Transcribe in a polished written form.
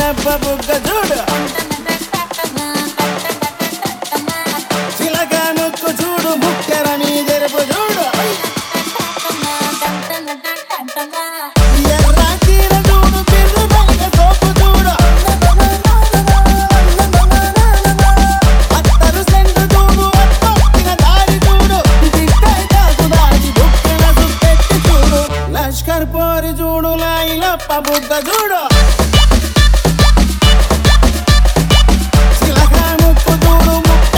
బుగ్గ చూడు చిలక ముక్కు చూడు ముక్కెర మీ జరుపు చూడు ఎర్ర చీర చూడు బిర్రు బంగ సోపు చూడు అత్తరు సెంటు చూడు అత్తొక్కిన దారి చూడు దిక్కై కాకు దారి బుక్కెన సుప్పెట్టి చూడు లష్కర్ పోరి చూడు లాయిలప్ప బుగ్గ చూడు చిలక ముక్కు చూడు ముక్కు